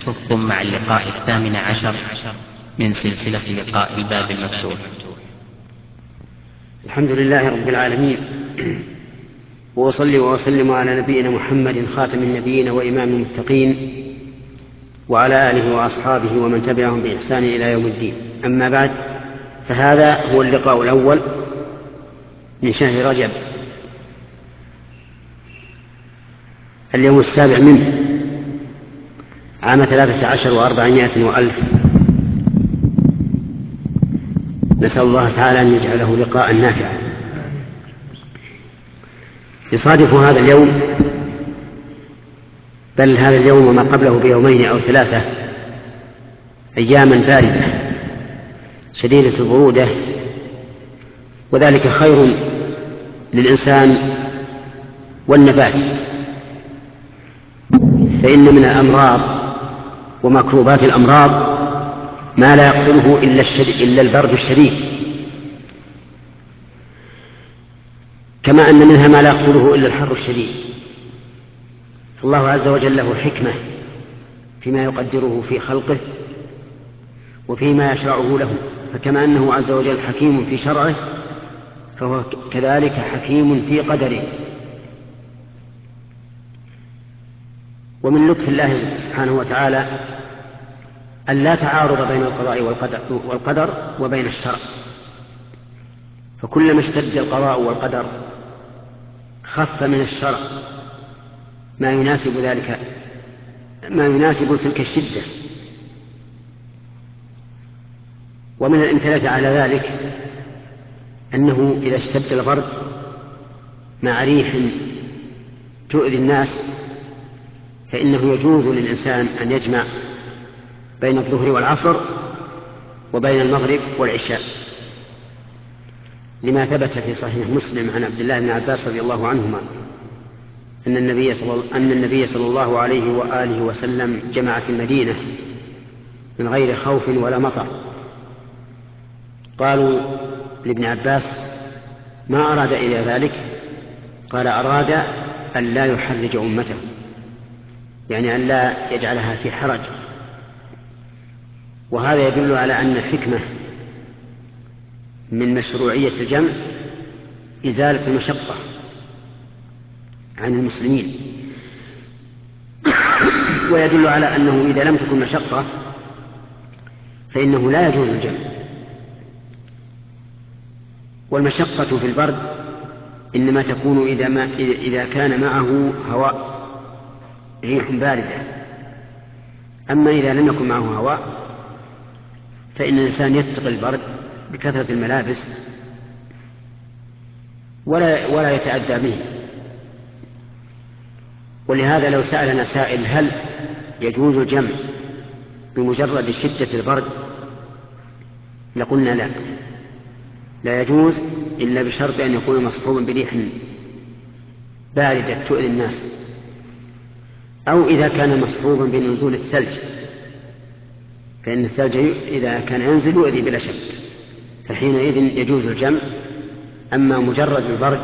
نلتقكم مع اللقاء 18 من سلسلة لقاء الباب المفتوح. الحمد لله رب العالمين، وأصلي وأسلم على نبينا محمد خاتم النبيين وإمام المتقين، وعلى آله وأصحابه ومن تبعهم بإحسان إلى يوم الدين. أما بعد، فهذا هو اللقاء الأول من شهر رجب، اليوم 7 منه، عام 13 و400 وألف. نسأل الله تعالى أن يجعله لقاء نافعا. يصادف هذا اليوم، بل هذا اليوم وما قبله بيومين أو 3 أياما باردة شديدة البرودة، وذلك خير للإنسان والنبات، فإن من الأمراض ومكروبات الأمراض ما لا يقتله إلا البرد الشديد، كما أن منها ما لا يقتله إلا الحر الشديد. الله عز وجل له حكمة فيما يقدره في خلقه وفيما يشرعه له، فكما أنه عز وجل حكيم في شرعه، فهو كذلك حكيم في قدره. ومن لطف الله سبحانه وتعالى أن لا تعارض بين القضاء والقدر وبين الشرع، فكلما اشتد القضاء والقدر خف من الشرع ما يناسب تلك الشدة. ومن الأمثلة على ذلك أنه إذا اشتد البرد مع ريح تؤذي الناس، فإنه يجوز للإنسان أن يجمع بين الظهر والعصر وبين المغرب والعشاء، لما ثبت في صحيح مسلم عن عبد الله بن عباس رضي الله عنهما أن النبي صلى الله عليه وآله وسلم جمع في المدينة من غير خوف ولا مطر. قالوا لابن عباس: ما أراد إلى ذلك؟ قال: أراد أن لا يحرج أمته، يعني أن لا يجعلها في حرج. وهذا يدل على أن الحكمة من مشروعية الجمع إزالة المشقة عن المسلمين، ويدل على أنه إذا لم تكن مشقة فإنه لا يجوز الجمع. والمشقة في البرد إنما تكون إذا كان معه هواء، ريح باردة. أما إذا لم يكن معه هواء فإن الإنسان يتقي البرد بكثرة الملابس ولا يتأذى به. ولهذا لو سألنا سائل: هل يجوز الجمع بمجرد شدة البرد؟ لقلنا لا يجوز، إلا بشرط أن يكون مصحوبا بريح باردة تؤذي الناس، أو إذا كان مصحوبا بنزول الثلج، فإن الثلج إذا كان ينزل يؤذي بلا شك، فحينئذ يجوز الجمع. أما مجرد البرد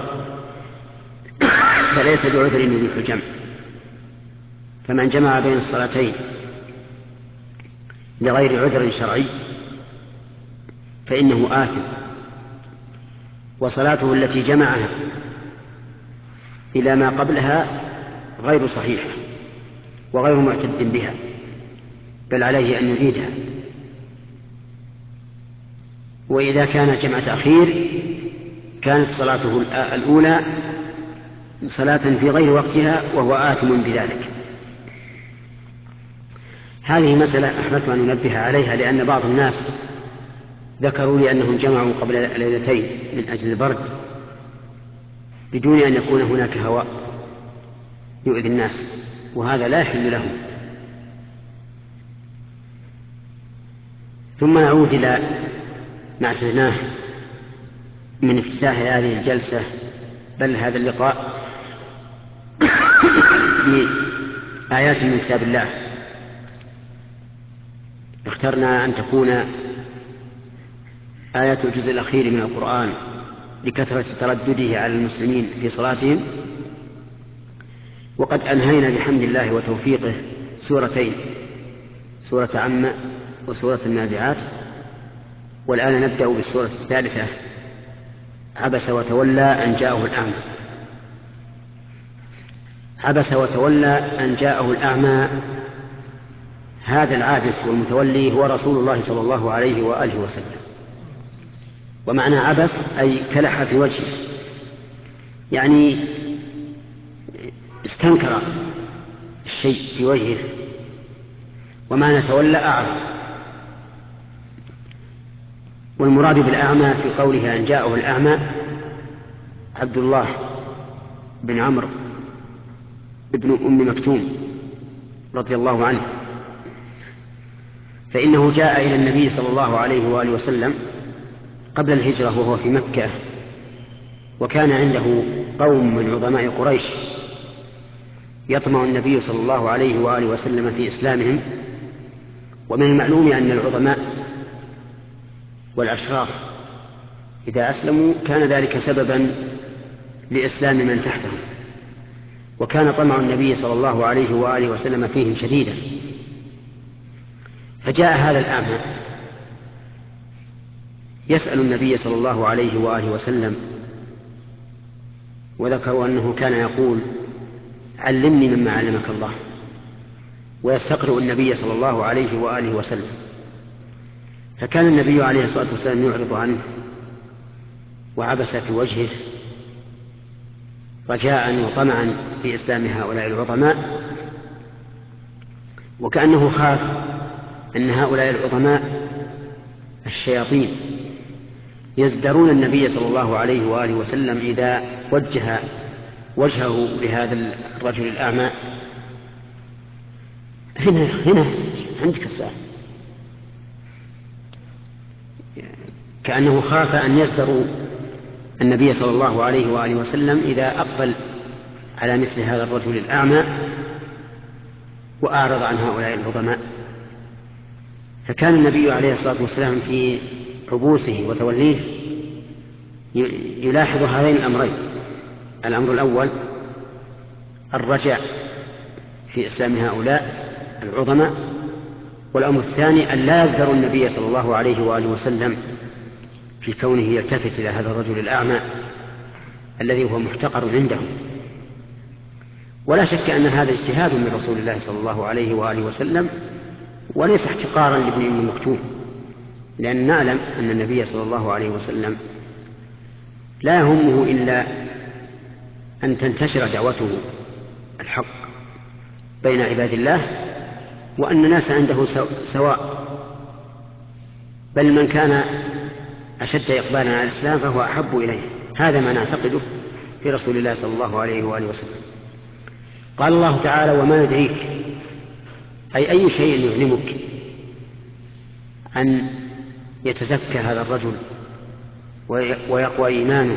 فليس بعذر يبيح الجمع. فمن جمع بين الصلاتين لغير عذر شرعي فإنه آثم، وصلاته التي جمعها إلى ما قبلها غير صحيحة وغير معتد بها، بل عليه أن يعيدها. وإذا كان جمع تأخير كانت صلاته الأولى صلاة في غير وقتها وهو آثم بذلك. هذه مسألة أحببت أن أنبه عليها، لأن بعض الناس ذكروا لي أنهم جمعوا قبل ليلتين من أجل البرد بدون أن يكون هناك هواء يؤذي الناس، وهذا لا يحل لهم. ثم نعود إلى ما اعتدناه من افتتاح هذه الجلسة، بل هذا اللقاء، بآيات من كتاب الله. اخترنا أن تكون آيات الجزء الأخير من القرآن لكثرة تردده على المسلمين في صلاتهم، وقد أنهينا بحمد الله وتوفيقه سورتين سورة عم وسورة النازعات. والآن نبدأ بالسورة الثالثة، عبس وتولى أن جاءه الأعمى. عبس وتولى أن جاءه الأعمى، هذا العابس والمتولي هو رسول الله صلى الله عليه وآله وسلم. ومعنى عبس أي كلح في وجهه، يعني استنكر الشيء في وجهه. ومعنى تولى أعرض. والمراد بالأعمى في قوله أن جاءه الأعمى عبد الله بن عمرو ابن أم مكتوم رضي الله عنه، فإنه جاء إلى النبي صلى الله عليه وآله وسلم قبل الهجرة وهو في مكة، وكان عنده قوم من عظماء قريش يطمع النبي صلى الله عليه وآله وسلم في إسلامهم. ومن المعلوم أن العظماء والأشراف إذا أسلموا كان ذلك سببا لإسلام من تحتهم، وكان طمع النبي صلى الله عليه وآله وسلم فيهم شديدا. فجاء هذا الأعمى يسأل النبي صلى الله عليه وآله وسلم، وذكروا أنه كان يقول علمني مما علمك الله، ويستقرئ النبي صلى الله عليه وآله وسلم. فكان النبي عليه الصلاة والسلام يعرض عنه وعبس في وجهه رجاء وطمعا في إسلام هؤلاء العظماء، وكأنه خاف أن هؤلاء العظماء الشياطين يزدرون النبي صلى الله عليه وآله وسلم إذا وجه وجهه لهذا الرجل الأعمى. هنا عندك الساعة. كأنه خاف أن يزدروا النبي صلى الله عليه وآله وسلم إذا أقبل على مثل هذا الرجل الأعمى وأعرض عن هؤلاء العظماء. فكان النبي عليه الصلاة والسلام في عبوسه وتوليه يلاحظ هذين الأمرين: الأمر الأول الرجاء في إسلام هؤلاء العظماء، والأمر الثاني أن لا يزدر النبي صلى الله عليه وآله وسلم في كونه يلتفت إلى هذا الرجل الأعمى الذي هو محتقر عندهم. ولا شك أن هذا اجتهاد من رسول الله صلى الله عليه وآله وسلم، وليس احتقارا لابن أم مكتوم، لأن نعلم أن النبي صلى الله عليه وسلم لا يهمه إلا أن تنتشر دعوته الحق بين عباد الله، وأن الناس عنده سواء، بل من كان أشد إقبالا على الإسلام فهو أحب إليه. هذا ما نعتقده في رسول الله صلى الله عليه وآله وسلم. قال الله تعالى: وما يدريك، أي شيء يعلمك أن يتزكى هذا الرجل ويقوى إيمانه،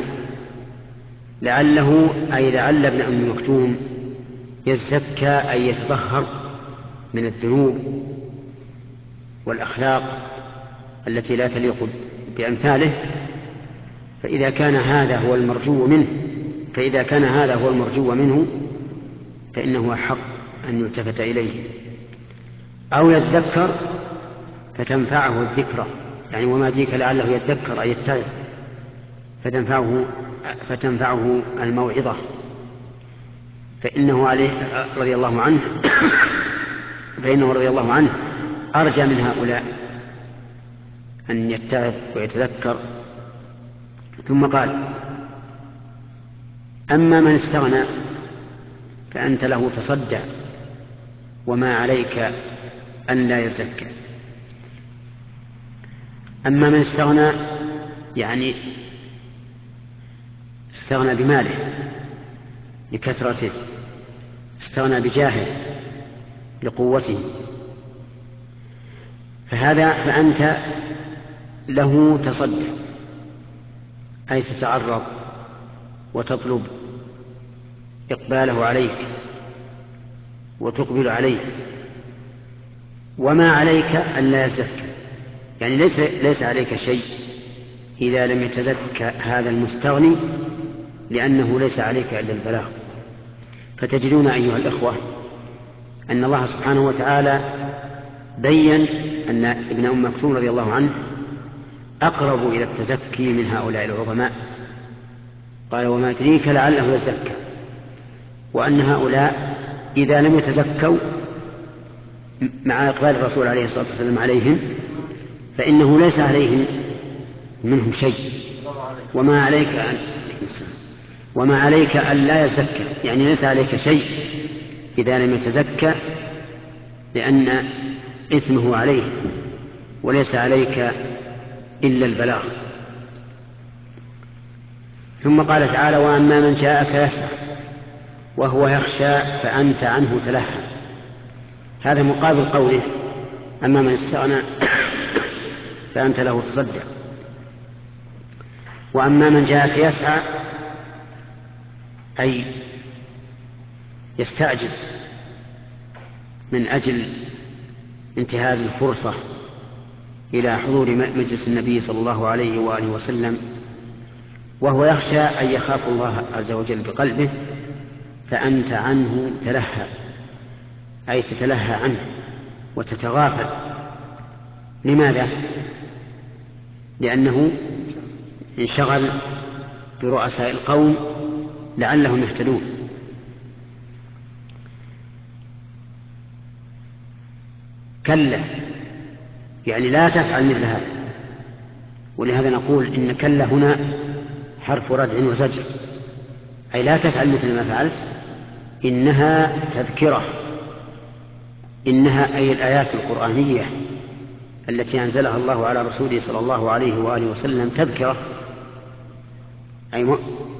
لعل ابن أم مكتوم يزكى أي يتطهر من الذنوب والأخلاق التي لا تليق بأمثاله. فإذا كان هذا هو المرجو منه فإنه حق أن يلتفت إليه، أو يذكر فتنفعه الذكرى، يعني وما ذيك لعله يذكر أي يتعظ فتنفعه الموعظة. فإنه رضي الله عنه أرجى من هؤلاء أن يتعظ ويتذكر. ثم قال: أما من استغنى فأنت له تصدع وما عليك أن لا يزكى. أما من استغنى يعني استغنى بماله لكثرته، استغنى بجاهه لقوته، فأنت له تصدع، أي تتعرض وتطلب إقباله عليك وتقبل عليه. وما عليك ألا يزكى، يعني ليس عليك شيء إذا لم يتزكى هذا المستغني، لأنه ليس عليك إلا البلاغ. فتجدون أيها الإخوة أن الله سبحانه وتعالى بين أن ابن أم مكتوم رضي الله عنه أقرب إلى التزكي من هؤلاء العظماء. قال وما يدريك لعله يزكى، وأن هؤلاء إذا لم يتزكوا مع إقبال الرسول عليه الصلاة والسلام عليهم فإنه ليس عليهم منهم شيء، وما عليك أن لا يزكى، يعني ليس عليك شيء إذا لم يتزكى، لأن إثمه عليه وليس عليك إلا البلاغ. ثم قال تعالى وأما من جاءك يسعى وهو يخشى فأنت عنه تلهى. هذا مقابل قوله أما من استغنى فأنت له تصدع. وأما من جاءك يسعى أي يستعجل من أجل انتهاز الفرصة إلى حضور مجلس النبي صلى الله عليه وآله وسلم، وهو يخشى أن يخاف الله عز وجل بقلبه، فأنت عنه تلهى أي تتلهى عنه وتتغافل. لماذا؟ لأنه انشغل برؤساء القوم لعلهم يهتدون. كلا يعني لا تفعل مثل هذا. ولهذا نقول إن كلا هنا حرف ردع وزجر، أي لا تفعل مثل ما فعلت، إنها تذكرة. إنها أي الآيات القرآنية التي أنزلها الله على رسوله صلى الله عليه وآله وسلم تذكرة، أي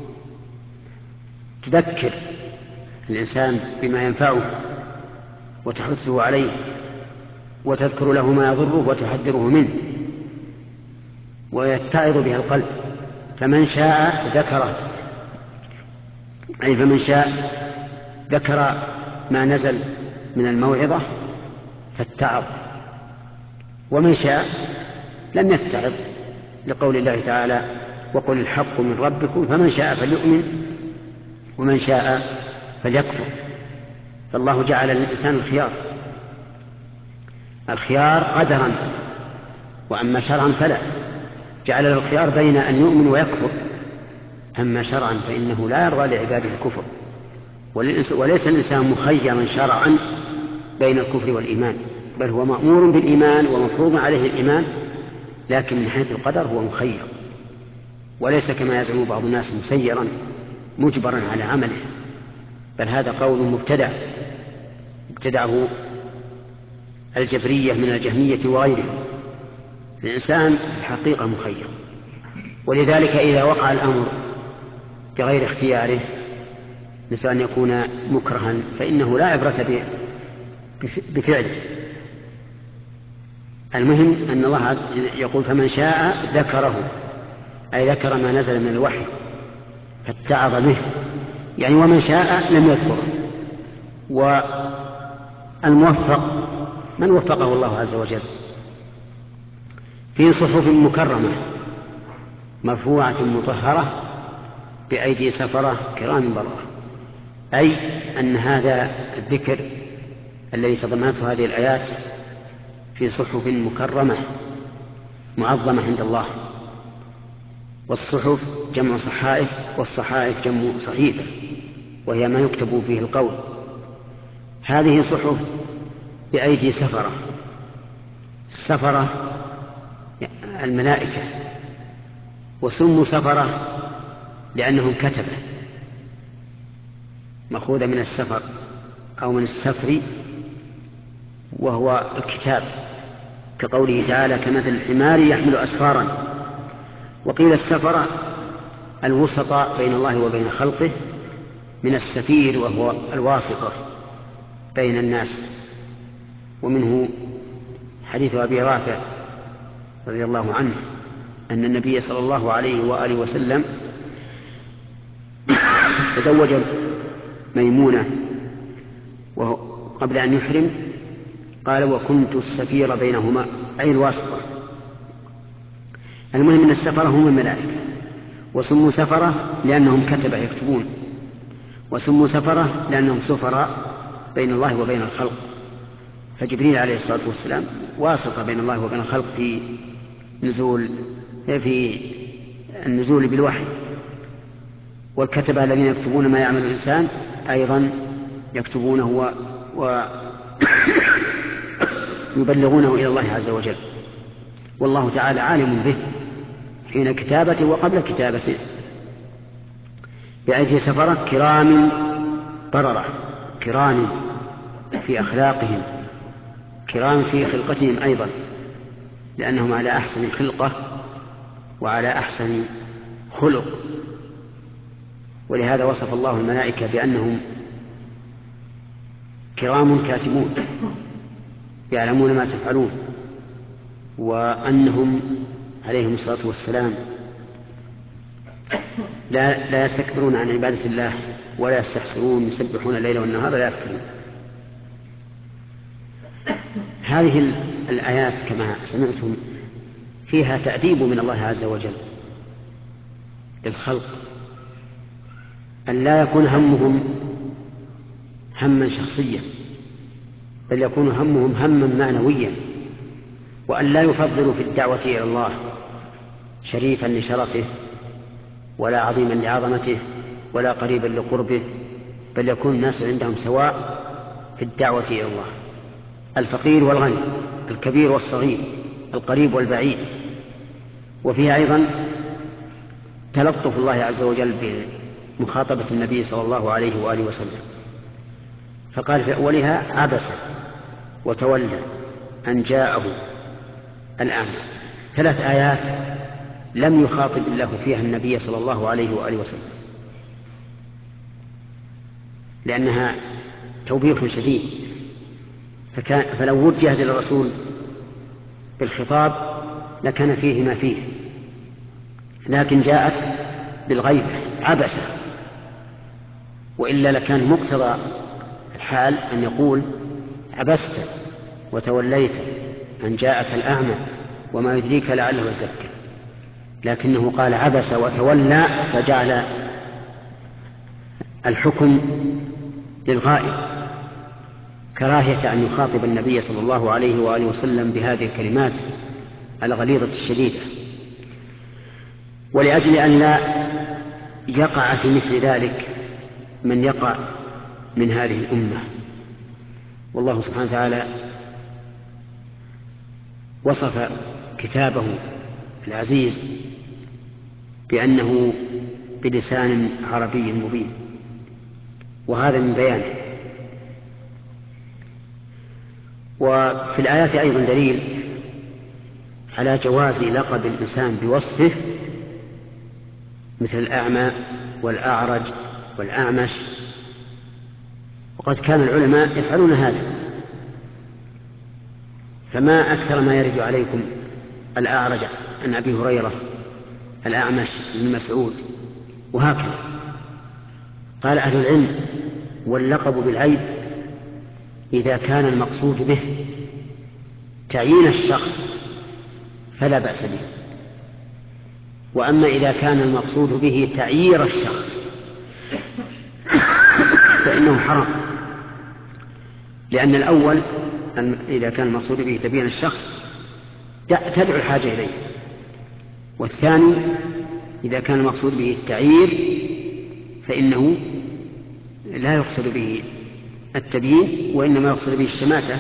تذكر الإنسان بما ينفعه وتحثه عليه وتذكر له ما يضره وتحذره منه ويتعظ بها القلب. فمن شاء ذكره، أي فمن شاء ذكر ما نزل من الموعظة فاتعظ، ومن شاء لم يتعظ، لقول الله تعالى وقل الحق من ربكم فمن شاء فليؤمن ومن شاء فليكفر. فالله جعل للإنسان الخيار قدرا، وأما شرعا فلا، جعل له الخيار بين أن يؤمن ويكفر. أما شرعا فإنه لا يرضى لعباده الكفر، وليس الإنسان مخيرا شرعا بين الكفر والإيمان، بل هو مأمور بالإيمان ومفروض عليه الإيمان، لكن من حيث القدر هو مخير، وليس كما يزعم بعض الناس مسيرا مجبرا على عمله، بل هذا قول مبتدعه الجبرية من الجهمية وغيرهم. الإنسان في الحقيقة مخير، ولذلك إذا وقع الأمر بغير اختياره مثل أن يكون مكرها فإنه لا عبرة بفعله. المهم أن الله يقول فمن شاء ذكره، أي ذكر ما نزل من الوحي فاتعظ به، يعني ومن شاء لم يذكره. والموفق من وفقه الله عز وجل في صحف مكرمة مرفوعة مطهرة بأيدي سفرة كرام بررة، أي أن هذا الذكر الذي تضمنته هذه الآيات في صحف مكرمة معظمة عند الله. والصحف جمع صحائف، والصحائف جمع صحيفة، وهي ما يكتب فيه القول. هذه صحف بأيدي سفرة، السفرة الملائكة، وسموا سفرة لأنهم كتبة مأخوذة من السفر أو من السفر وهو الكتاب، كقوله تعالى كمثل الحمار يحمل أسفارا. وقيل السفرة الوسطى بين الله وبين خلقه، من السفير وهو الواسطة بين الناس. ومنه حديث أبي رافع رضي الله عنه أن النبي صلى الله عليه وآله وسلم تزوج ميمونة وقبل أن يحرم قال وكنت السفير بينهما، أي الواسطة. المهم أن السفرة هم الملائكة، وسموا سفرة لأنهم كتبة يكتبون، وسموا سفرة لأنهم سفراء بين الله وبين الخلق. فجبريل عليه الصلاة والسلام واسطة بين الله وبين الخلق في النزول بالوحي، والكتبة الذين يكتبون ما يعمل الإنسان أيضا يكتبونه ويبلغونه إلى الله عز وجل، والله تعالى عالم به حين كتابته وقبل كتابته، بأيدي سفرة كرام بررة، كرام في أخلاقهم، كرام في خلقتهم أيضا، لأنهم على أحسن خلقة وعلى أحسن خلق. ولهذا وصف الله الملائكة بأنهم كرام كاتبون يعلمون ما تفعلون، وأنهم عليهم الصلاة والسلام لا يستكبرون عن عبادة الله ولا يستحسرون، يسبحون الليل والنهار لا يفترون. هذه الآيات كما سمعتم فيها تأديب من الله عز وجل للخلق، أن لا يكون همهم هما شخصيا، بل يكون همهم هما معنويا، وأن لا يفضلوا في الدعوة إلى الله شريفا لشرفه ولا عظيما لعظمته ولا قريبا لقربه، بل يكون الناس عندهم سواء في الدعوة إلى الله، الفقير والغني، الكبير والصغير، القريب والبعيد. وفيها أيضا تلطف الله عز وجل بمخاطبة النبي صلى الله عليه وآله وسلم، فقال في أولها عبس وتولى أن جاءه الأعمى. 3 آيات لم يخاطب الله فيها النبي صلى الله عليه وآله وسلم، لأنها توبيخ شديد، فلو وجهت إلى الرسول بالخطاب لكان فيه ما فيه، لكن جاءت بالغيبة عبسة، وإلا لكان مقتضى الحال أن يقول عبست وتوليت أن جاءك الأعمى وما يدريك لعله يزكى، لكنه قال عبس وتولى، فجعل الحكم للغائب، كراهية أن يخاطب النبي صلى الله عليه وآله وسلم بهذه الكلمات الغليظة الشديدة، ولأجل أن لا يقع في مثل ذلك من يقع من هذه الأمة. والله سبحانه وتعالى وصف كتابه العزيز بأنه بلسان عربي مبين، وهذا من بيانه. وفي الآيات أيضا دليل على جواز لقب الإنسان بوصفه، مثل الأعمى والأعرج والأعمش، وقد كان العلماء يفعلون هذا، فما أكثر ما يرد عليكم الأعرج عن أبي هريرة، الأعمش بن مسعود، وهكذا. قال أهل العلم: واللقب بالعيب إذا كان المقصود به تعيين الشخص فلا بأس به، وأما إذا كان المقصود به تعيير الشخص فإنه حرام، لأن الأول إذا كان المقصود به تبيين الشخص تدعو الحاجة إليه، والثاني إذا كان المقصود به التعيير فإنه لا يقصد به التبيين وإنما يقصد به الشماتة.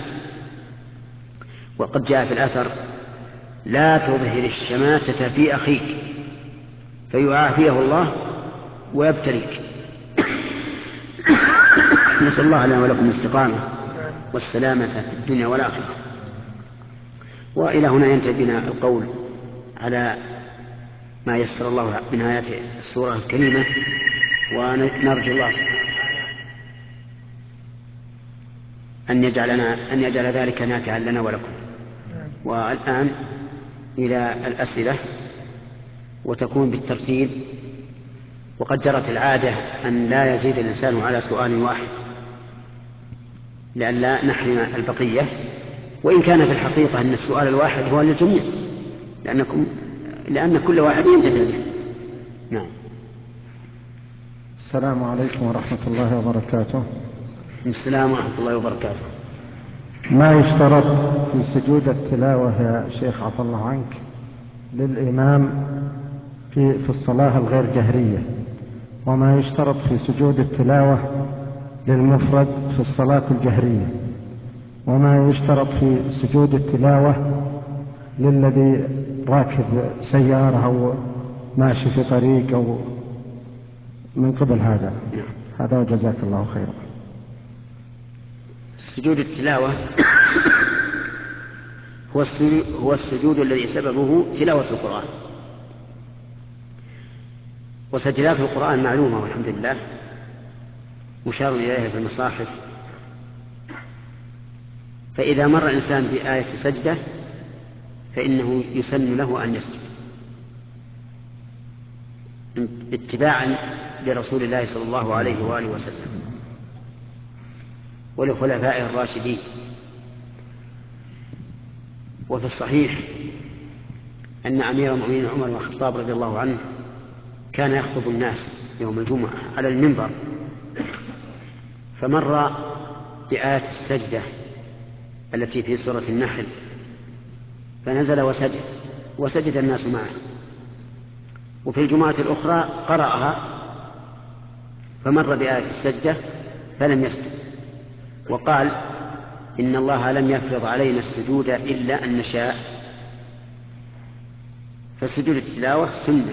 وقد جاء في الأثر: لا تظهر الشماتة في أخيك فيعافيه الله ويبتليك. نسأل الله لنا ولكم الاستقامة والسلامة في الدنيا والآخرة. وإلى هنا ينتهي بنا القول على ما يسر الله من آيات السورة الكريمة، ونرجو الله أن يجعل ذلك نافعا لنا ولكم. والآن إلى الأسئلة، وتكون بالترتيب، وقد جرت العادة أن لا يزيد الإنسان على سؤال واحد لئلا نحرم البقية، وإن كان في الحقيقة أن السؤال الواحد هو للجميع، لأن كل واحد ينتفع به. نعم. السلام عليكم ورحمة الله وبركاته. السلام ورحمة الله وبركاته. ما يشترط في سجود التلاوة يا شيخ عفى الله عنك للإمام في الصلاة الغير جهرية، وما يشترط في سجود التلاوة للمفرد في الصلاة الجهرية، وما يشترط في سجود التلاوة للذي راكب سيارة أو ماشي في طريق أو من قبل هذا وجزاك الله خيرا. سجود التلاوة هو السجود الذي سببه تلاوة القرآن، وسجلات القرآن معلومة والحمد لله مشار إليها في المصاحف، فإذا مر الإنسان بآية سجدة فإنه يسن له أن يسجد اتباعا لرسول الله صلى الله عليه وآله وسلم ولخلفائه الراشدين. وفي الصحيح أن أمير المؤمنين عمر بن الخطاب رضي الله عنه كان يخطب الناس يوم الجمعة على المنبر، فمر بآية السجدة التي في سورة النحل فنزل وسجد الناس معه، وفي الجمعة الأخرى قرأها فمر بآية السجدة فلم يسجد، وقال إن الله لم يفرض علينا السجود إلا أن نشاء. فسجود التلاوة سنة،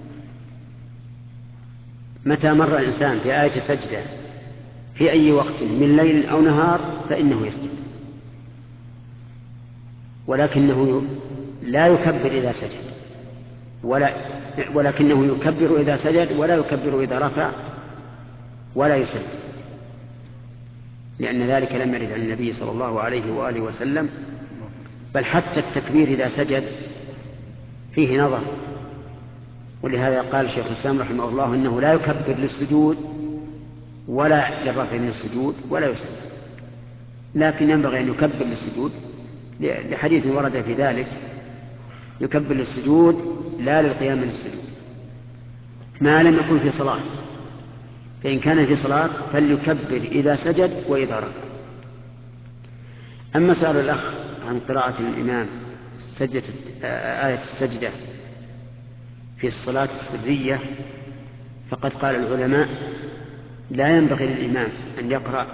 متى مر الإنسان بآية سجدة في أي وقت من ليل أو نهار فإنه يسجد، ولكنه لا يكبر إذا سجد ولكنه يكبر إذا سجد ولا يكبر إذا رفع ولا يسجد، لأن ذلك لم يرد عن النبي صلى الله عليه وآله وسلم، بل حتى التكبير إذا سجد فيه نظر، ولهذا قال شيخ الإسلام رحمه الله إنه لا يكبر للسجود ولا للرفع من السجود ولا يسجد، لكن ينبغي أن يكبر للسجود لحديث ورد في ذلك، يكبر للسجود لا للقيام من السجود ما لم يكن في صلاة، فإن كان في صلاة فليكبر إذا سجد وإذا رفع. أما سؤال الأخ عن قراءة الإمام آية السجدة في الصلاة السرية، فقد قال العلماء لا ينبغي للإمام أن يقرأ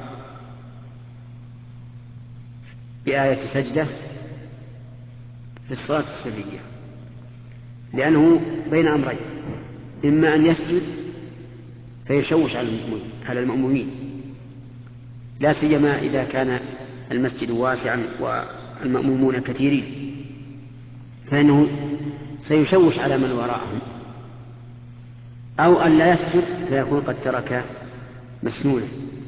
بآية سجدة في الصلاة السرية، لأنه بين أمرين، إما أن يسجد فيشوش على المأمومين، لا سيما إذا كان المسجد واسعا والمأمومون كثيرين، فإنه سيشوش على من وراءهم، أو أن لا يسجد فيكون قد ترك مسنونا.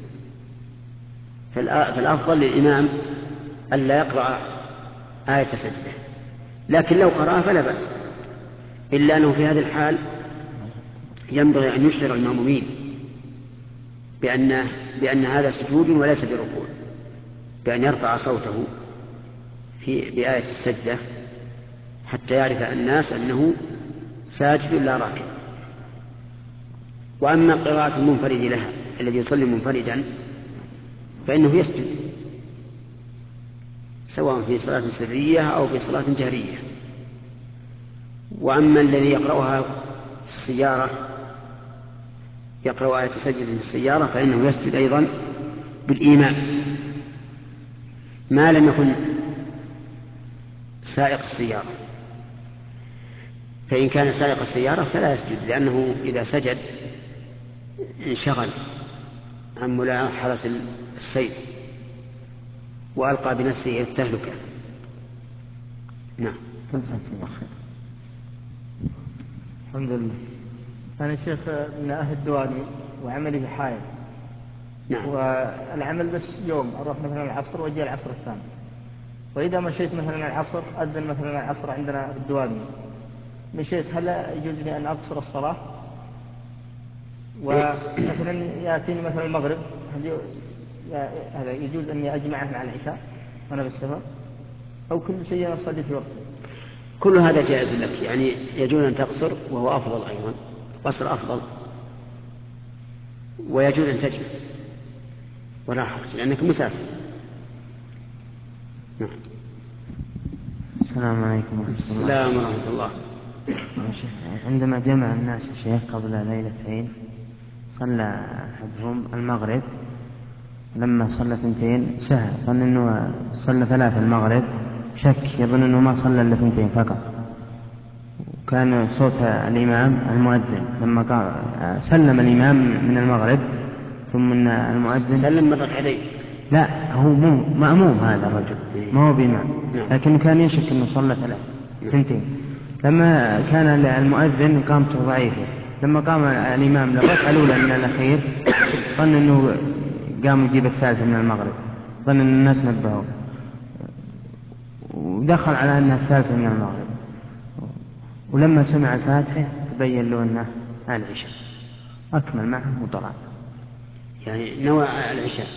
فالأفضل للإمام ألا يقرأ آية سجدة، لكن لو قرأ فلا بأس، إلا أنه في هذه الحال ينبغي أن يشعر المأمومين بأن هذا سجود وليس بركوع، بأن يرفع صوته بآية السجدة حتى يعرف الناس أنه ساجد لا راكع. وأما قراءة المنفرد لها الذي يصلي منفردا فإنه يسجد سواء في صلاة سرية أو في صلاة جهرية. وأما الذي يقرأها في السيارة يقرأ آية سجدة في السيارة فإنه يسجد أيضا بالإيمان ما لم يكن سائق السيارة، فإن كان سائق السيارة فلا يسجد، لأنه إذا سجد انشغل عن ملاحظة السير وألقى بنفسه التهلكة. نعم. جزاك الله خير. الحمد لله. أنا شيخ من أهل الدواني وعملي بحائل. نعم. والعمل بس يوم أروح مثلا العصر وأجي العصر الثاني، وإذا مشيت مثلا العصر أذن مثلا العصر عندنا في الدواني مشيت، هل يجوز لي أن أقصر الصلاة؟ ومثلا يأتيني مثلا المغرب، هذا يجوز أني أجمعه مع العشاء وأنا بالسفر، أو كل شيء أصلي في وقته؟ كل هذا جائز لك، يعني يجوز أن تقصر وهو أفضل أيضا، قصر أفضل، ويجوز أن تجمع ولا حرج لأنك مسافر. نعم. السلام عليكم ورحمة الله. السلام ورحمة الله. عندما جمع الناس الشيخ قبل ليلتين صلى أحدهم المغرب، لما صلى 2 سهى، ظن أنه صلى 3 المغرب، شك يظن أنه ما صلى إلا 2 فقط. وكان صوت الإمام المؤذن لما قال سلم الإمام من المغرب ثم أن المؤذن سلم مرة عليه. لا، هو مأموم هذا الرجل، ما هو بإمام، لكنه كان يشك أنه صلى 2. لما كان المؤذن قامته ضعيفة، لما قام الإمام للركعة الأولى من الأخير ظن أنه قام يجيب 3 من المغرب، ظن أن الناس نبهوا ودخل على أنها 3 من المغرب، ولما سمع الفاتحة تبين له أنه العشاء، أكمل معه وطلع. يعني نوى العشاء،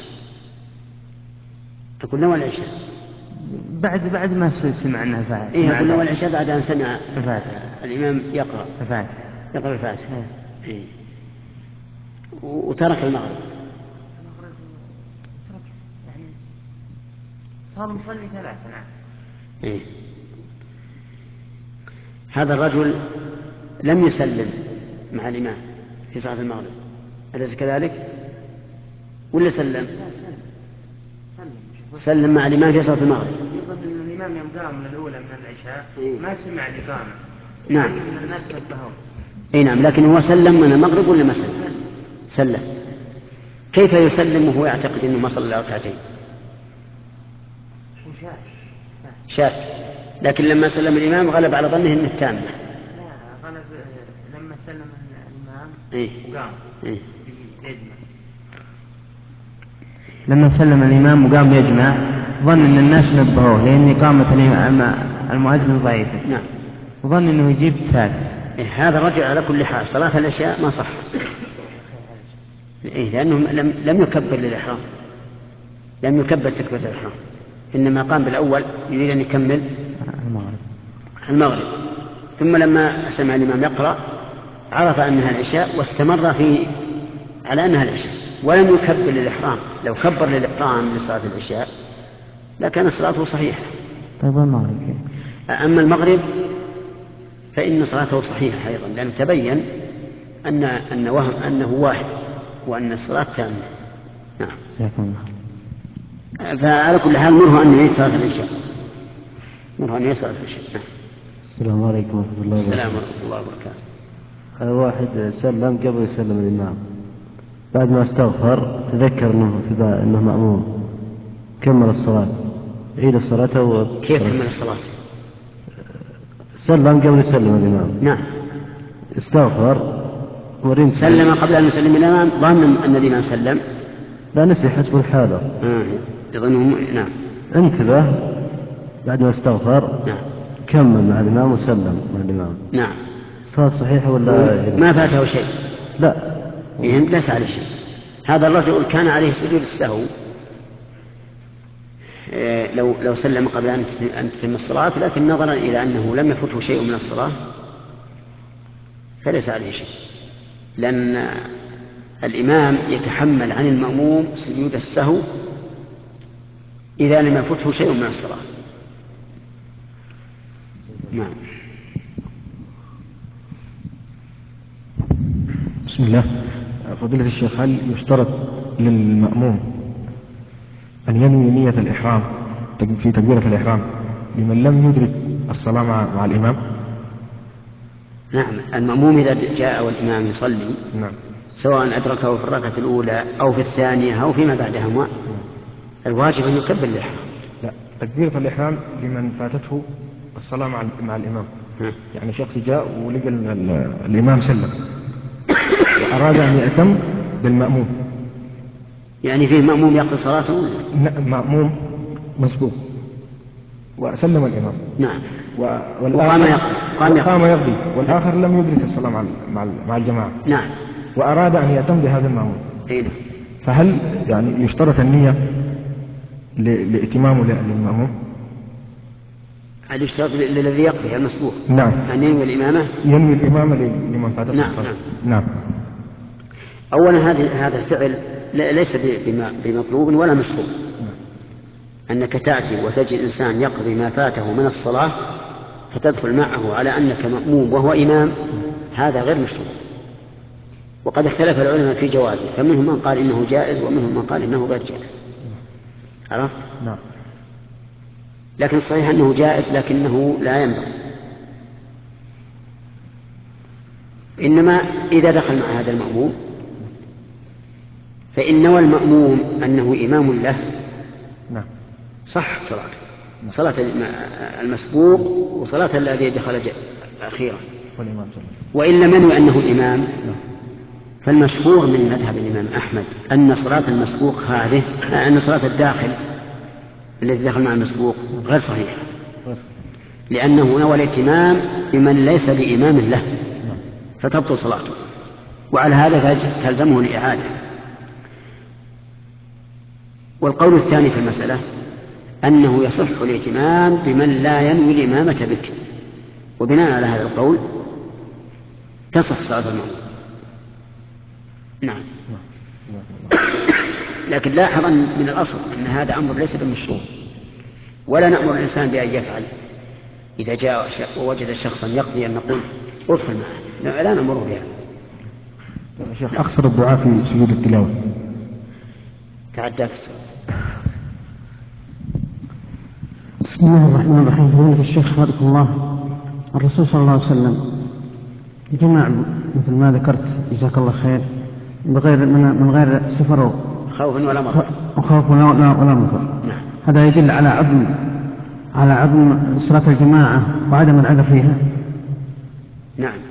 تقول نوى العشاء بعد ما سمع أنها الفاتحة. إيه، يقول نوى العشاء بعد أن سمع الفاتحة الإمام يقرأ الفاتحة. إيه. وترك المغرب. يعني صار مصلي 3. نعم. إيه. هذا الرجل لم يسلم مع الإمام في صلاة المغرب، أليس كذلك؟ ولا سلم؟ سلم مع الإمام في صلاة المغرب. يظن أن الإمام يوم قام من الأولى من العشاء ما سمع الإقامة. نعم. أن الناس نبهوا. اي نعم، لكن هو سلم من المغرب ولا ما سلم؟ سلم. كيف يسلم وهو يعتقد انه ما صلى 2 شاك، لكن لما سلم الامام غلب على ظنه انه تامه. لا، غلب لما سلم الامام وقام يجمع. لما سلم الامام وقام يجمع ظن ان الناس نبهوه لان اقامه المؤذن ضعيفه. نعم. وظن انه يجيب 3. هذا الرجل على كل حال صلاة العشاء ما صح. لأنه لم يكبر للإحرام، لم يكبر تكبيرة الإحرام، إنما قام بالأول يريد أن يكمل المغرب. ثم لما سمع الإمام يقرأ عرف أنها العشاء واستمر على أنها العشاء ولم يكبر للإحرام. لو كبر للإحرام لصلاة العشاء لكان صلاته صحيحة. طيب المغرب أما المغرب فإن صلاته صحيحة أيضا، لأن تبين أنه واحد وأن الصلاة تامة. نعم. فعلى كل حال مره أن يعيد صلاة العشاء، مره أن يعيد صلاة العشاء. نعم. السلام عليكم ورحمة الله وبركاته. السلام ورحمة الله وبركاته. واحد سلم قبل يسلم الإمام، بعد ما استغفر تذكر أنه مأموم، كمل الصلاة، عيد الصلاة. كيف كمل الصلاة؟ سلم قبل يسلم الإمام. نعم. استغفر سلم قبل أن يسلم الإمام، ظن أن الإمام سلم، لا نسي حسب الحالة. يظنه. نعم. انتبه بعد ما استغفر. نعم. كمل مع الإمام وسلم مع الإمام. نعم. صلاة صحيحة ولا ما فاته شيء؟ لا، ليس عليه شيء. هذا الرجل كان عليه سجود السهو لو سلم قبل أن تتم الصلاة، لكن نظرا إلى أنه لم يفته شيء من الصلاة فليس عليه شيء، لأن الإمام يتحمل عن المأموم سجود السهو إذا لم يفته شيء من الصلاة. نعم. بسم الله. فضيلة الشيخ، هل يشترط للمأموم أن ينوي نية الإحرام في تكبيرة الإحرام لمن لم يدرك الصلاة مع الإمام؟ نعم. المأموم إذا جاء والإمام يصلي، نعم، سواء أدركه في الركعة الأولى أو في الثانية أو فيما بعدهما، الواجب أن يكبر الإحرام. لا، تكبيرة الإحرام لمن فاتته الصلاة مع الإمام. يعني شخص جاء ولقى الإمام سلم وأراد أن يأتم بالمأموم، يعني فيه مأموم يقضي صلاته؟ مأموم مسبوق وسلم الإمام. نعم. وقام يقضي والآخر لم يدرك الصلاة مع الجماعة. نعم. وأراد أن يأتم بهذا المأموم. نعم. فهل يعني يشترط النية لإتمامه للمأموم؟ هل يشترط للذي يقضي المسبوق؟ نعم. أن ينوي الإمامة؟ ينوي الإمامة لمن فاتته الصلاة. نعم. أولا هذا الفعل ليس بمطلوب ولا مشروع. أنك تأتي وتجد إنسان يقضي ما فاته من الصلاة فتدخل معه على أنك مأموم وهو إمام، هذا غير مشروع. وقد اختلف العلماء في جوازه، فمنهم من قال إنه جائز ومنهم من قال إنه غير جائز. عرفت؟ نعم. لكن الصحيح أنه جائز لكنه لا ينبغي. إنما إذا دخل مع هذا المأموم فإن نوى المأموم أنه إمام له صح صلاته، صلاة المسبوق وصلاة الذي دخل أخيرا. وإن لم ينوي أنه إمام فالمشهور من مذهب الإمام أحمد أن صلاة المسبوق هذه، أن صلاة الداخل الذي دخل مع المسبوق غير صحيحة، لأنه نوى الائتمام بمن ليس بإمام له فتبطل صلاته، وعلى هذا تلزمه الإعادة. والقول الثاني في المسألة أنه يصح الائتمام بمن لا ينوي الإمامة بك، وبناء على هذا القول تصح صلاة المأموم. نعم. لكن لاحظ من الأصل أن هذا أمر ليس بالمشروع، ولا نأمر الإنسان بأن يفعل. إذا جاء ووجد شخصا يقضي أن نقول ادخل معه، لا نأمره بها. شيخ أقصر الدعاء في سجود التلاوة. تعداك السؤال. بسم الله الرحمن الرحيم. فضيلة الشيخ حفظكم الله، الرسول صلى الله عليه وسلم جمع مثل ما ذكرت جزاك الله خير من غير سفر خوف ولا مطر. وخوف ولا مطر. نعم. هذا يدل على عظم صلاة الجماعة وعدم العذر فيها. نعم.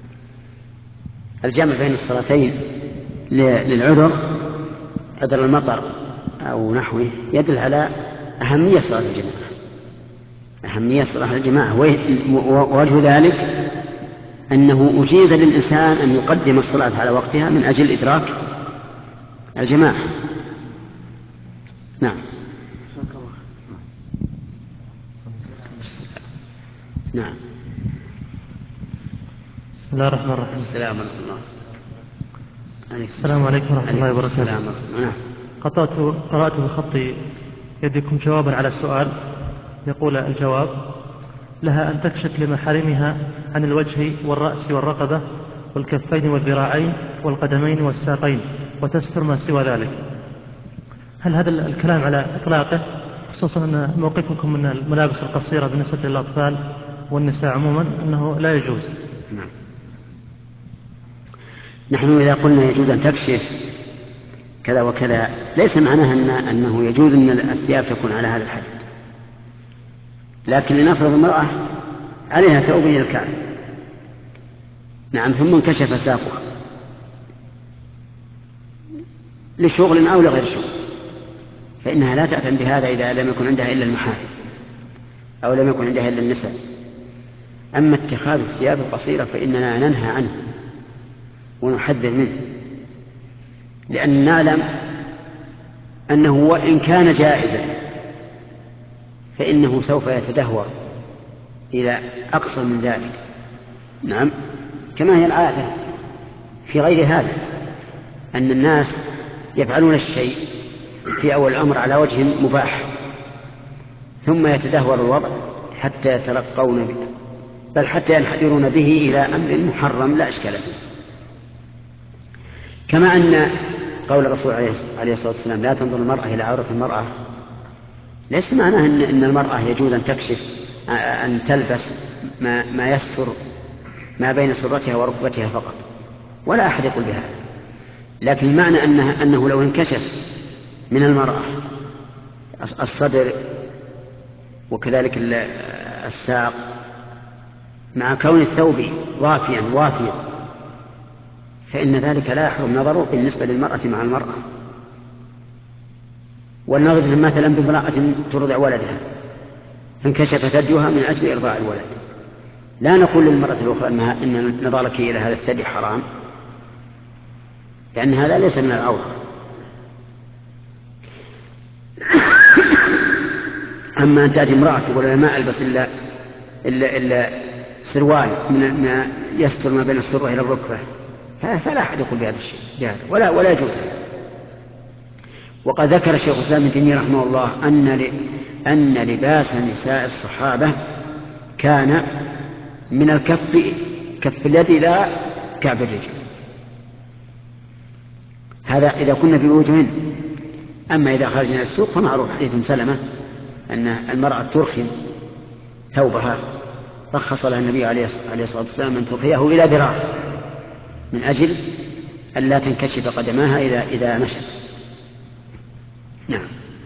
الجمع بين الصلاتين للعذر، عذر المطر أو نحوه، يدل على أهمية صلاة الجماعة، أهمية صلاة الجماعة. ووجه ذلك أنه أجيز للإنسان أن يقدم الصلاة على وقتها من أجل إدراك الجماعة. نعم. نعم. بسم الله الرحمن الرحيم. السلام عليكم ورحمة الله. السلام عليكم ورحمة الله وبركاته. نعم. قرأت بخط يدكم جوابا على السؤال، يقول الجواب: لها أن تكشف لمحارمها عن الوجه والرأس والرقبة والكفين والذراعين والقدمين والساقين وتستر ما سوى ذلك. هل هذا الكلام على إطلاقه، خصوصا أن موقفكم من الملابس القصيرة بالنسبة للأطفال والنساء عموما أنه لا يجوز؟ نعم. نحن إذا قلنا يجوز أن تكشف كذا وكذا ليس معناه أنه يجوز أن الثياب تكون على هذا الحد، لكن لنفرض امرأة عليها ثوب إلى الكعب، نعم، ثم انكشف ساقها لشغل أو لغير شغل، فإنها لا تأثم بهذا إذا لم يكن عندها إلا المحارم أو لم يكن عندها إلا النساء. أما اتخاذ الثياب القصيرة فإننا ننهى عنه ونحذر منه، لأن نعلم أنه وإن كان جائزا فإنه سوف يتدهور إلى أقصى من ذلك. نعم، كما هي العادة في غير هذا، أن الناس يفعلون الشيء في أول الأمر على وجه مباح، ثم يتدهور الوضع حتى يترقون به، بل حتى ينحدرون به إلى أمر محرم لا إشكال فيه. كما أن قول الرسول عليه الصلاة والسلام لا تنظر المرأة إلى عورة المرأة ليس معناه أن المرأة يجوز أن تكشف أن تلبس ما يستر ما بين سرتها وركبتها فقط، ولا أحد يقول بهذا، لكن المعنى أنه لو انكشف من المرأة الصدر وكذلك الساق مع كون الثوب وافيا فإن ذلك لا يحرم نظره بالنسبة للمرأة مع المرأة. ولنضرب مثلا بامرأة ترضع ولدها فانكشف ثديها من أجل إرضاع الولد، لا نقول للمرأة الأخرى إن نظرك إلى هذا الثدي حرام، لأن هذا ليس من العورة. أما أن تأتي امرأة تقول أنا ما ألبس إلا سروال من يستر ما بين السرة إلى الركبة، فلا أحد يقول بهذا الشيء ولا يجوز. وقد ذكر شيخ الإسلام ابن تيمية رحمه الله أن لباس نساء الصحابة كان من كف اليد إلى كعب الرجل، هذا إذا كنا في بيوتهن. أما إذا خرجنا إلى السوق فمعروف حديث سلمة أن المرأة ترخي ثوبها، رخص لها النبي عليه الصلاة والسلام أن ترخيه إلى ذراع من أجل أن لا تنكشف قدماها إذا مشت. نعم.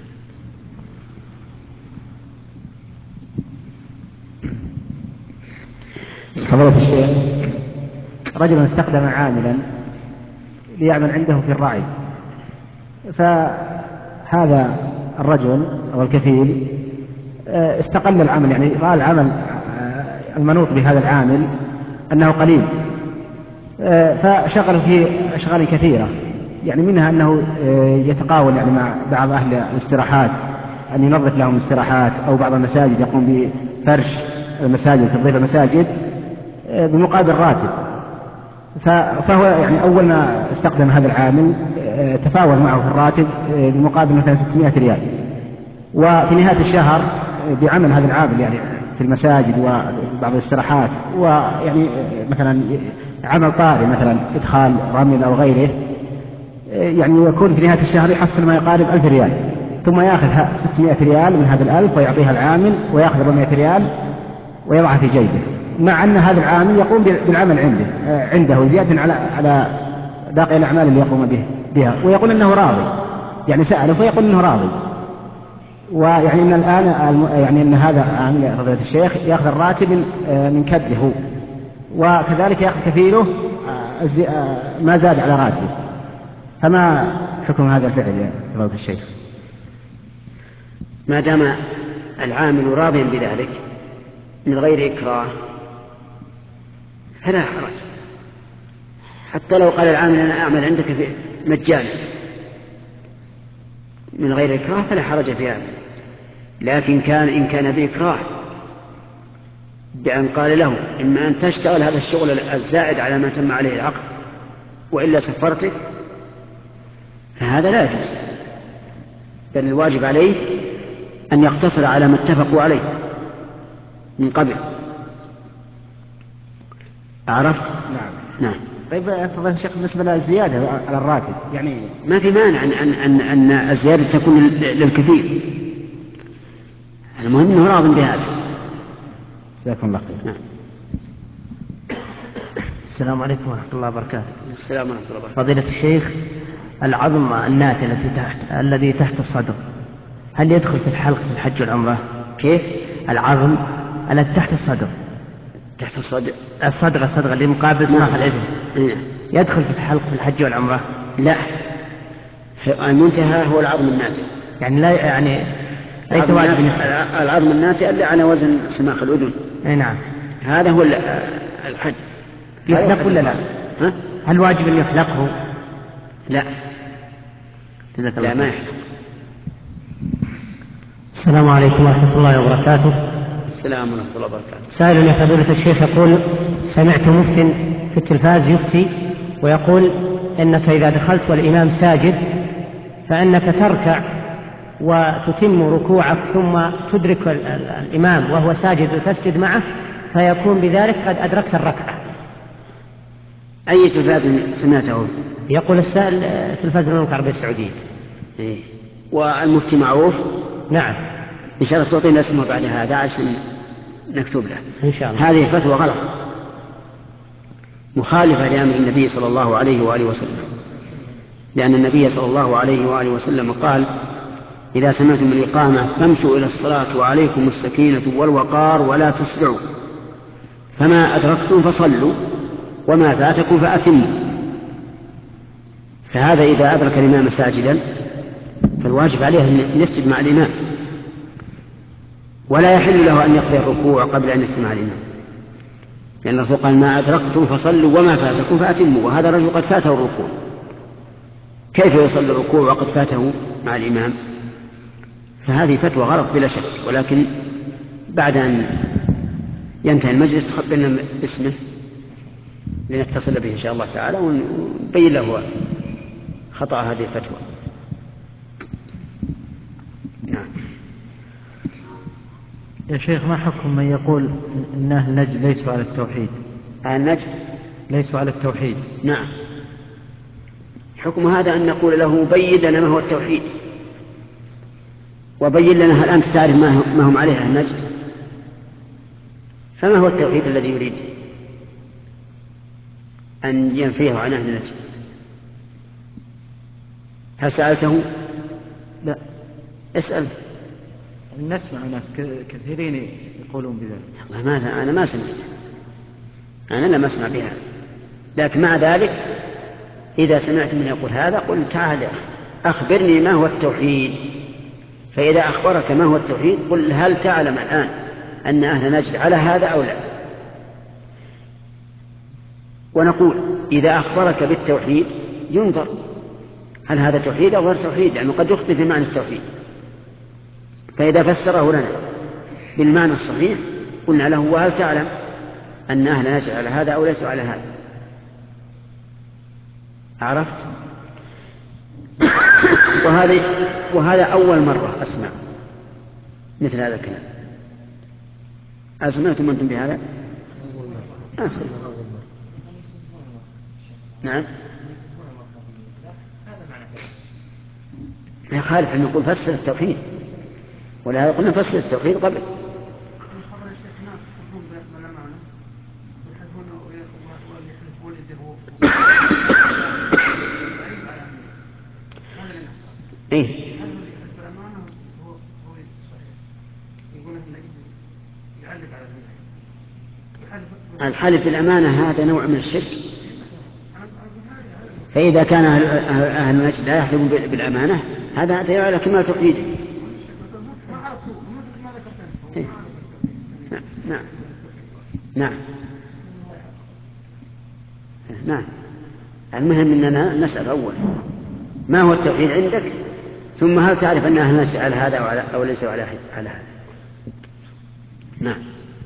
فضيلة الشيخ، رجل استخدم عاملا ليعمل عنده في الرعي، فهذا الرجل أو الكفيل استقل العمل، يعني رأى العمل المنوط بهذا العامل أنه قليل، فشغله في أشغال كثيرة، يعني منها أنه يتقاول يعني مع بعض أهل الاستراحات أن ينظف لهم الاستراحات، أو بعض المساجد يقوم بفرش المساجد، تنظيف المساجد بمقابل راتب. فهو يعني أول ما استخدم هذا العامل تفاوض معه في الراتب بمقابل مثلا 600 ريال، وفي نهاية الشهر بعمل هذا العامل يعني في المساجد وبعض الاستراحات، ويعني مثلا عمل طارئ مثلا إدخال رمل أو غيره، يعني يكون في نهاية الشهر يحصل ما يقارب 1000 ريال، ثم يأخذ 600 ريال من هذا 1000 ويعطيها العامل، ويأخذ 400 ريال ويضعها في جيبه، مع أن هذا العامل يقوم بالعمل عنده زيادة على باقي الأعمال اللي يقوم بها، ويقول أنه راضي، يعني سأله فيقول أنه راضي. ويعني أن الآن يعني أن هذا عامل فضيلة الشيخ يأخذ الراتب من كده، وكذلك يأخذ كفيله ما زاد على راتبه، فما حكم هذا الفعل يا فضيلة الشيخ؟ ما دام العامل راضيا بذلك من غير إكراه فلا حرج، حتى لو قال العامل أنا أعمل عندك مجانا من غير إكراه فلا حرج في هذا. لكن إن كان بإكراه بأن قال له إما أن تشتغل هذا الشغل الزائد على ما تم عليه العقد وإلا سفرتك، فهذا لا يجوز، بل الواجب عليه أن يقتصر على ما اتفقوا عليه من قبل. عرفت؟ نعم. طيب فضيلة الشيخ، بالنسبة للزيادة على الراتب يعني ما في مانع أن الزيادة تكون للكثير، المهم أنه راض بهذا. جزاكم الله خير. نعم. السلام عليكم ورحمة الله وبركاته. السلام ورحمة الله وبركاته. فضيلة الشيخ، العظم الناتئ الذي تحت الصدر هل يدخل في الحلق في الحج والعمرة؟ كيف؟ العظم الذي تحت الصدر، تحت الصدر، الصدغ اللي مقابل سماخ الإذن، يدخل في الحلق في الحج والعمرة؟ لا، المنتهى هو العظم الناتئ، يعني لا يعني ليس واجب. العظم الناتئ اللي على وزن سماخ الأذن. اي نعم. هذا هو الحد. يحلق ولا لا؟ هل واجب أن يحلقه؟ لا. جزاك الله. لا، ما يحلق. السلام عليكم ورحمة الله وبركاته. السلام ورحمة الله وبركاته. سائل يا فضيلة الشيخ يقول: سمعت مفتٍ في التلفاز يفتي ويقول إنك إذا دخلت والإمام ساجد فإنك تركع وتتم ركوعك ثم تدرك الإمام وهو ساجد وتسجد معه، فيكون بذلك قد أدركت الركعة. أي تلفاز سمعته؟ يقول السائل تلفاز المملكة العربية السعودية. إيه. والمفتي معروف؟ نعم. إن شاء الله تعطينا اسمه بعد هذا عشان نكتب له. إن شاء الله. هذه فتوى غلط مخالفة لأمر النبي صلى الله عليه وآله وسلم، لأن النبي صلى الله عليه وآله وسلم قال: إذا سمعتم الإقامة فامشوا إلى الصلاة وعليكم السكينة والوقار ولا تسرعوا، فما أدركتم فصلوا وما فاتكم فأتموا. فهذا إذا أدرك الإمام ساجدا فالواجب عليه أن يسجد مع الإمام، ولا يحل له أن يقضي الركوع قبل أن يسجد مع الإمام، لأن الرسول قال: ما أدركتم فصلوا وما فاتكم فأتموا. وهذا الرجل قد فاته الركوع، كيف يصلي الركوع وقد فاته مع الإمام؟ فهذه فتوى غلط بلا شك، ولكن بعد أن ينتهي المجلس تخبرنا اسمه لنتصل به إن شاء الله تعالى ونبين له خطأ هذه الفتوى. يا شيخ ما حكم من يقول إن أهل نجد ليسوا على التوحيد؟ أهل نجد ليسوا على التوحيد. نعم. حكم هذا أن نقول له بين لنا ما هو التوحيد، وبين لنا هل أنت تعرف ما هم عليه أهل نجد؟ فما هو التوحيد الذي يريد أن ينفيه عن أهل نجد؟ هل سألته؟ لا. اسأل. نسمع ناس كثيرين يقولون بذلك. أنا ما سمعت، أنا لم أسمع بها، لكن مع ذلك إذا سمعت من يقول هذا قل تعال أخبرني ما هو التوحيد. فإذا أخبرك ما هو التوحيد قل هل تعلم الآن أن أهل نجد على هذا أو لا. ونقول إذا أخبرك بالتوحيد ينظر هل هذا توحيد أو غير توحيد، لأنه قد يخطئ في معنى التوحيد. فإذا فسره لنا بالمعنى الصحيح قلنا له وهل تعلم أن أهل نجد على هذا أو ليسوا على هذا. عرفت؟ وهذا أول مرة أسمع مثل هذا الكلام. أسمعتم أنتم بهذا؟ نعم. يخالف أن نقول فسر التوحيد، ولهذا قلنا فسر التوحيد قبل. إيه؟ الحلف بالأمانة هذا نوع من الشرك. فإذا كان أهل نجد لا يحلفون بالأمانة هذا يدل على كمال توحيده. إيه؟ نعم نعم نعم. المهم أننا نسأل أول ما هو التوحيد عندك، ثم هل تعرف أن أهل نجد على هذا أو ليسوا على هذا. نعم.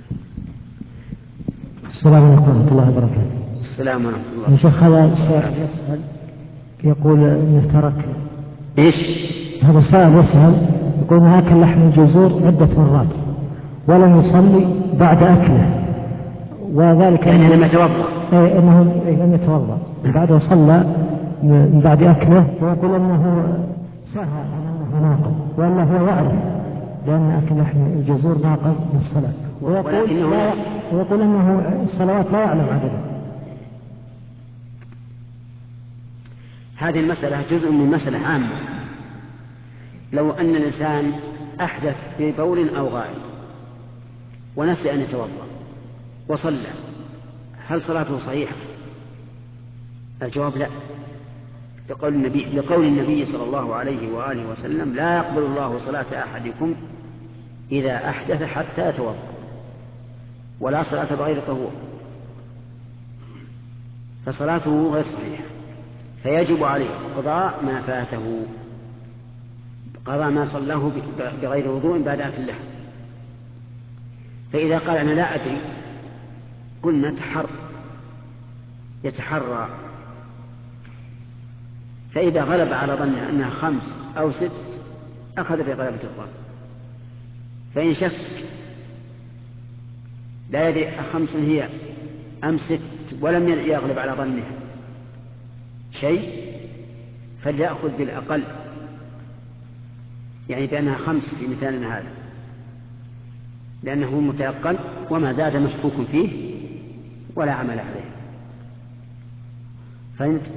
السلام عليكم ورحمة الله وبركاته. السلام ورحمة الله. يا شيخ هذا السائل يسأل يقول إنه ترك إيش؟ هذا السائل يسأل يقول إنه أكل لحم الجزور عدة مرات ولم يصلي بعد أكله، وذلك يعني لم يتوضأ. إنه لم يتوضأ بعد صلى من بعد أكله، ويقول أنه سهى عن أنه ناقض، وأنه هو يعرف لأن أكل لحم الجزور ناقض بالصلاة، ويقول أنه الصلوات لا يعلم عدده. هذه المسألة جزء من مسألة عامة. لو أن الإنسان أحدث ببول أو غائط ونسي أن يتوضأ وصلى، هل صلاته صحيحة؟ الجواب لا، لقول النبي صلى الله عليه وآله وسلم لا يقبل الله صلاة أحدكم إذا أحدث حتى يتوضأ، ولا صلاة بغير طهور، فصلاته غير صحيحة. فيجب عليه قضاء ما فاته، قضاء ما صلاه بغير وضوء بعد أكل اللحم. فإذا قال أنا لا أدري قلنا يتحرى، فإذا غلب على ظنه أنها 5 أو 6 أخذ بغلبة الظن. فإن شك لا يدري 5 هي أم 6 ولم يغلب على ظنه شيء فليأخذ بالأقل، يعني بأنها 5 في مثالنا هذا، لأنه متيقن وما زاد مشكوك فيه ولا عمل عليه. فهمت؟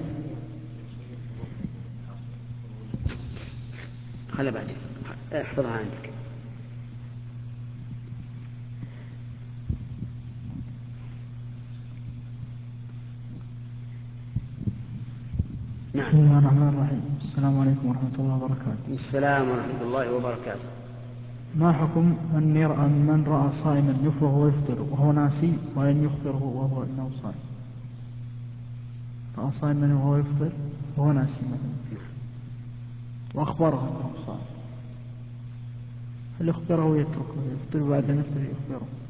خلي بعدين احفظها عندك. نعم. بسم الله الرحمن الرحيم. السلام عليكم ورحمة الله وبركاته. السلام ورحمة الله وبركاته. ما حكم من رأى صائما يفطر وهو يفطر وهو ناسي ولن يخبره وهو إنه صائم؟ رأى صائما وهو يفطر وهو ناسي مثلا وأخبره أنه صائم، هل يخبره ويتركه يفطر بعد أن يفطر يخبره؟